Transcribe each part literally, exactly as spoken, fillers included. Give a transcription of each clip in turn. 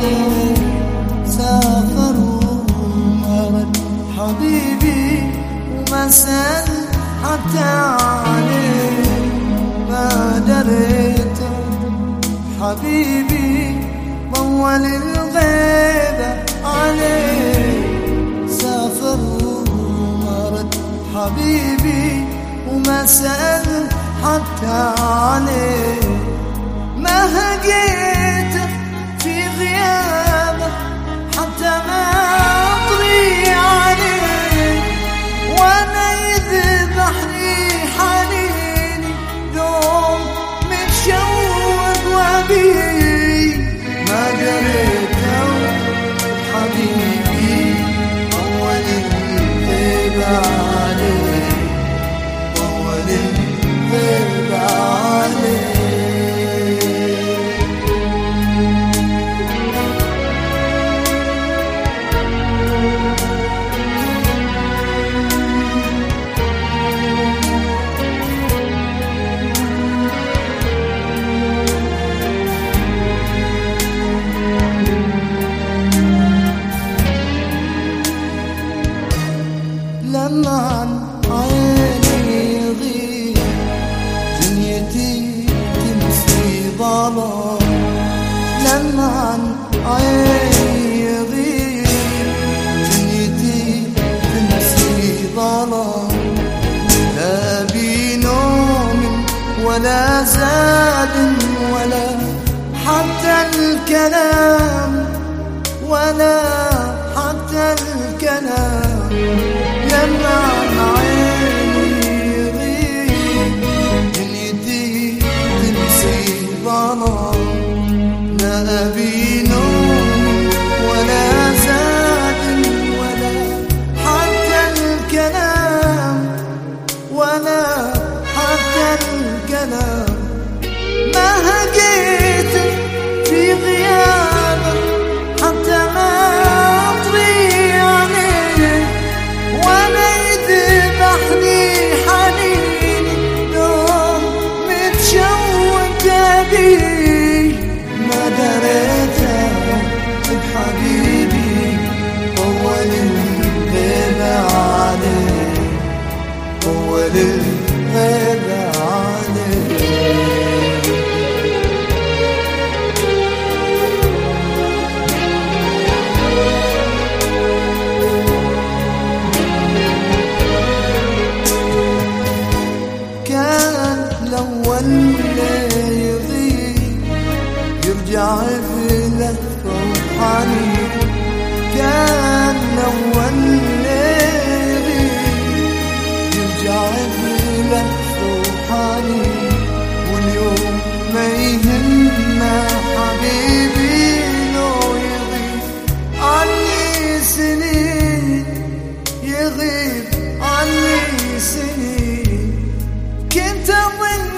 عليه سافر ومرض حبيبي وما سأل حتى عليه ما دريت حبيبي طول الغيبة عليه سافر ومرض حبيبي وما سأل حتى عليه ما هجيته في غيابه حتى ما أطري عليه وانا يذبحني حنيني دوم متشوق وبيه ما دريته حبيبي طول الغيبة عليه طول الغيبة عليه لما عن عيني يغيب دنيتي تمشي ظلام لما عن عيني يغيب دنيتي تمشي ظلام لا بي نوم ولا زاد ولا حتى الكلام ولا حتى الكلام لما عن عيني يغيب دنيتي تمشي ظلام لا أبي نوم ولا زاد ولا حتى الكلام ولا حتى الكلام ما هجيت في غيابه حتى ما أطري عليه وانا يذبحني حنيني دوم متشوق بيه ما دريته بحبيبي طول الغيبة عليه طول الغيبة عليه واللي يغيب يرجع بله روحاني كان لو اللي يغيب يرجع بله روحاني واليوم ما يهمنا حبيبي لو يغيب عني سنين يغيب عني سنين كنت أظن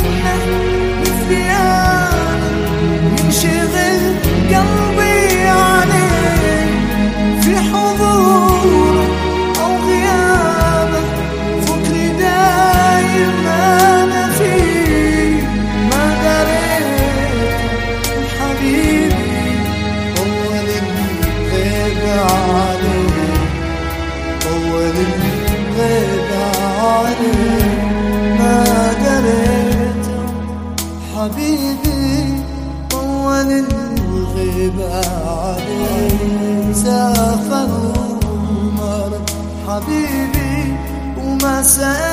ينشغل قلبي عليه في حضوره أو غيابه فكري دايم أنا فيه ما دريت حبيبي طول الغيبة عليه طول الغيبة عليه ما دريت حبيبي طول الغيبة عليه سافر ومرض حبيبي وما سأل